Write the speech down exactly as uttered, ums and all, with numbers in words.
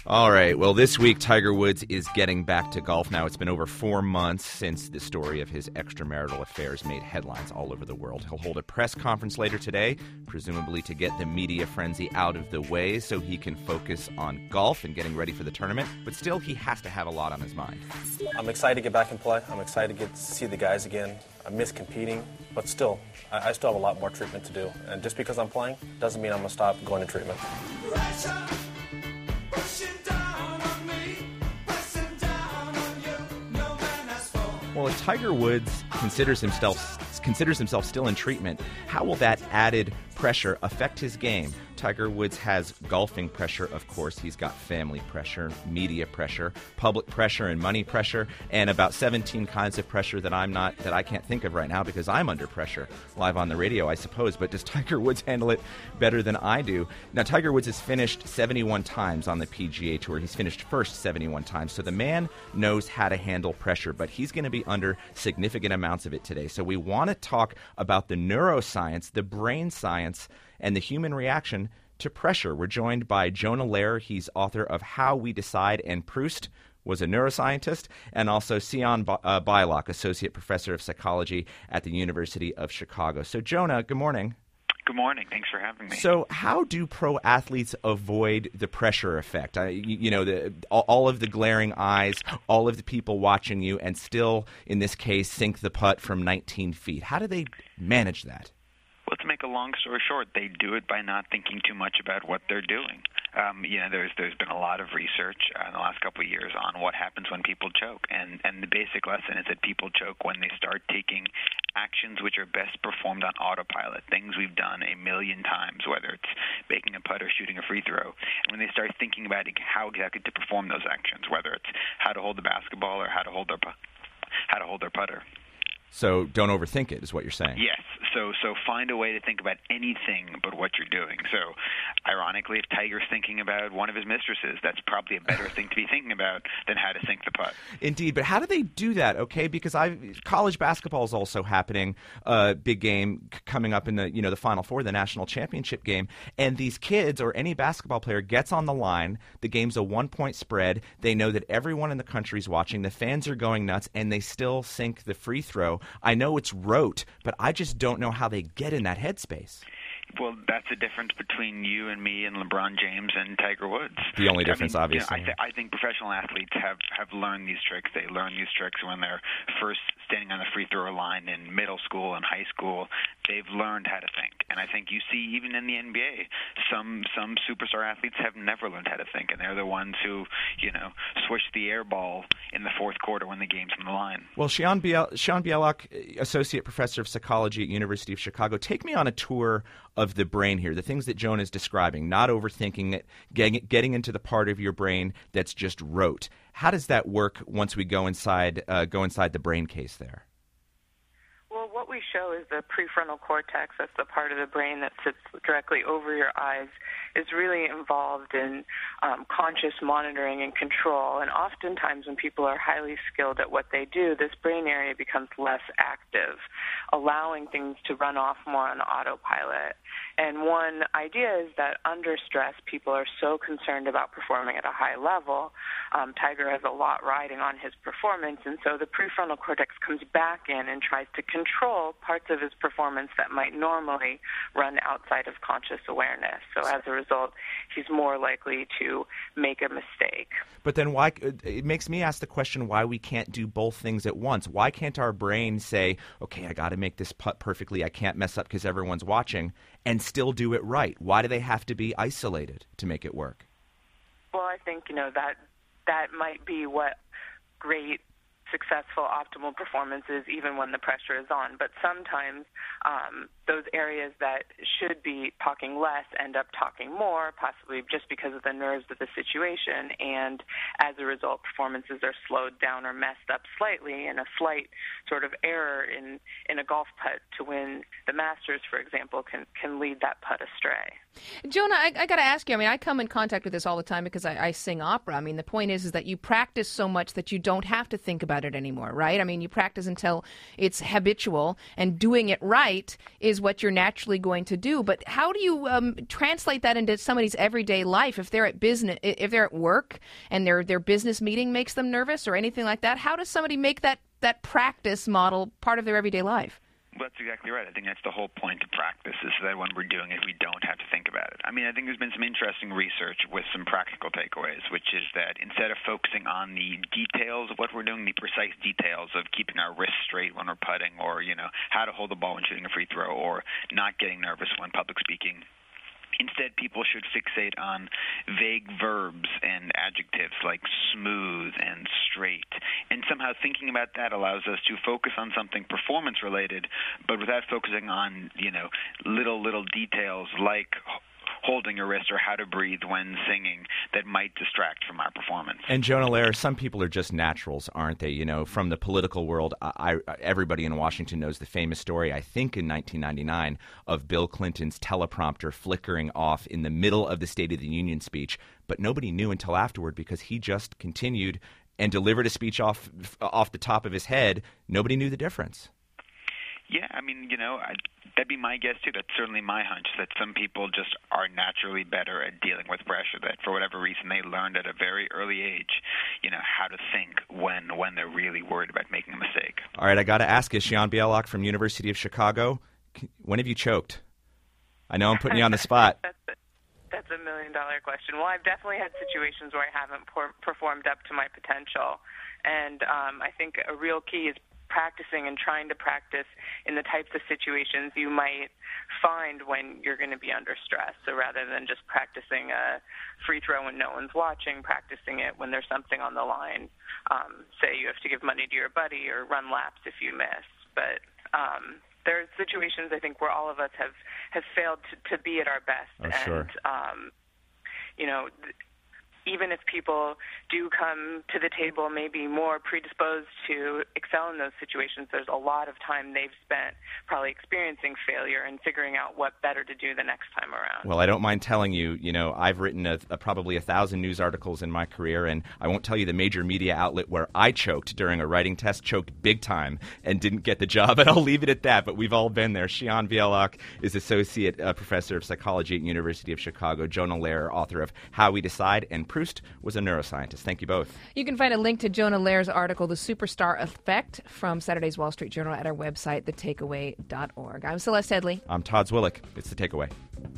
All right. Well, this week, Tiger Woods is getting back to golf. Now, it's been over four months since the story of his extramarital affairs made headlines all over the world. He'll hold a press conference later today, presumably to get the media frenzy out of the way so he can focus on golf and getting ready for the tournament. But still, he has to have a lot on his mind. I'm excited to get back and play. I'm excited to get to see the guys again. I miss competing, but still, I, I still have a lot more treatment to do. And just because I'm playing doesn't mean I'm going to stop going to treatment. Well, if Tiger Woods considers himself considers himself still in treatment, how will that added pressure affect his game? Tiger Woods has golfing pressure, of course. He's got family pressure, media pressure, public pressure, and money pressure, and about seventeen kinds of pressure that I'm not that I can't think of right now because I'm under pressure live on the radio, I suppose. But does Tiger Woods handle it better than I do? Now, Tiger Woods has finished seventy-one times on the P G A Tour. He's finished first seventy-one times, so the man knows how to handle pressure, but he's going to be under significant amounts of it today. So we want to talk about the neuroscience, the brain science, and the human reaction to pressure. We're joined by Jonah Lehrer. He's author of How We Decide, and Proust was a neuroscientist, and also Sion uh, Beilock, associate professor of psychology at the University of Chicago. So, Jonah, good morning. Good morning. Thanks for having me. So how do pro athletes avoid the pressure effect? I, you, you know, the, all, all of the glaring eyes, all of the people watching you, and still, in this case, sink the putt from nineteen feet. How do they manage that? Well, to make a long story short, they do it by not thinking too much about what they're doing. Um, you know, there's there's been a lot of research uh, in the last couple of years on what happens when people choke, and and the basic lesson is that people choke when they start taking actions which are best performed on autopilot, things we've done a million times, whether it's making a putt or shooting a free throw. And when they start thinking about how exactly to perform those actions, whether it's how to hold the basketball or how to hold their pu- how to hold their putter. So don't overthink it, is what you're saying. Yes. So so find a way to think about anything but what you're doing. So ironically, if Tiger's thinking about one of his mistresses, that's probably a better thing to be thinking about than how to sink the putt. Indeed. But how do they do that, okay? Because I college basketball is also happening, uh, big game c- coming up in the, you know, the Final Four, the national championship game. And these kids or any basketball player gets on the line. The game's a one-point spread. They know that everyone in the country's watching. The fans are going nuts, and they still sink the free throw. I know it's rote, but I just don't know how they get in that headspace. Well, that's the difference between you and me and LeBron James and Tiger Woods. The only difference, I mean, obviously. You know, I, th- I think professional athletes have, have learned these tricks. They learn these tricks when they're first standing on the free throw line in middle school and high school. They've learned how to think. And I think you see even in the N B A, some some superstar athletes have never learned how to think, and they're the ones who, you know, swish the air ball in the fourth quarter when the game's on the line. Well, Sion Biel- Sion Beilock, associate professor of psychology at University of Chicago, take me on a tour of the brain here, the things that Jonah is describing, not overthinking it, getting, getting into the part of your brain that's just rote. How does that work once we go inside uh, go inside the brain case there? Well, what we show is the prefrontal cortex, that's the part of the brain that sits directly over your eyes, is really involved in um, conscious monitoring and control. And oftentimes when people are highly skilled at what they do, this brain area becomes less active, allowing things to run off more on autopilot. And one idea is that under stress, people are so concerned about performing at a high level. Um, Tiger has a lot riding on his performance, and so the prefrontal cortex comes back in and tries to control parts of his performance that might normally run outside of conscious awareness. So as a result, he's more likely to make a mistake. But then why? It makes me ask the question why we can't do both things at once. Why can't our brain say, okay, I got to make this putt perfectly, I can't mess up because everyone's watching, and still do it right? Why do they have to be isolated to make it work? Well, I think, you know, that that might be what great successful optimal performances even when the pressure is on. But sometimes um, those areas that should be talking less end up talking more, possibly just because of the nerves of the situation. And as a result, performances are slowed down or messed up slightly, and a slight sort of error in, in a golf putt to win the Masters, for example, can, can lead that putt astray. Jonah, I, I got to ask you, I mean, I come in contact with this all the time because I, I sing opera. I mean, the point is, is that you practice so much that you don't have to think about it anymore, right? I mean, you practice until it's habitual, and doing it right is is what you're naturally going to do. But how do you um, translate that into somebody's everyday life? If they're at business, if they're at work and their their business meeting makes them nervous or anything like that, how does somebody make that, that practice model part of their everyday life? Well, that's exactly right. I think that's the whole point of practice, is that when we're doing it, we don't have to think about it. I mean, I think there's been some interesting research with some practical takeaways, which is that instead of focusing on the details of what we're doing, the precise details of keeping our wrists straight when we're putting, or, you know, how to hold the ball when shooting a free throw, or not getting nervous when public speaking, instead, people should fixate on vague verbs and adjectives like smooth and straight. And somehow thinking about that allows us to focus on something performance-related, but without focusing on, you know, little, little details like holding your wrist or how to breathe when singing that might distract from our performance. And Jonah Lehrer, some people are just naturals, aren't they? You know, from the political world, I, I, everybody in Washington knows the famous story, I think in nineteen ninety-nine, of Bill Clinton's teleprompter flickering off in the middle of the State of the Union speech, but nobody knew until afterward because he just continued and delivered a speech off off the top of his head. Nobody knew the difference. Yeah, I mean, you know, I, that'd be my guess, too. That's certainly my hunch, that some people just are naturally better at dealing with pressure, that for whatever reason they learned at a very early age, you know, how to think when when they're really worried about making a mistake. All right, I got to ask you, Shihan Bialak from University of Chicago, when have you choked? I know I'm putting you on the spot. That's a, that's a million-dollar question. Well, I've definitely had situations where I haven't por- performed up to my potential, and um, I think a real key is practicing and trying to practice in the types of situations you might find when you're going to be under stress. So rather than just practicing a free throw when no one's watching, practicing it when there's something on the line. Um, say you have to give money to your buddy or run laps if you miss. But um, there are situations, I think, where all of us have, have failed to, to be at our best. Oh, and, sure. um, you know, th- even if people do come to the table maybe more predisposed to excel in those situations, there's a lot of time they've spent probably experiencing failure and figuring out what better to do the next time around. Well, I don't mind telling you, you know, I've written a, a, probably a thousand news articles in my career, and I won't tell you the major media outlet where I choked during a writing test, choked big time, and didn't get the job, and I'll leave it at that, but we've all been there. Shihan Bialak is Associate uh, Professor of Psychology at University of Chicago. Jonah Lehrer, author of How We Decide, and Proust was a neuroscientist. Thank you both. You can find a link to Jonah Lehrer's article, The Superstar Effect, from Saturday's Wall Street Journal at our website, the takeaway dot org. I'm Celeste Headlee. I'm Todd Zwillich. It's The Takeaway.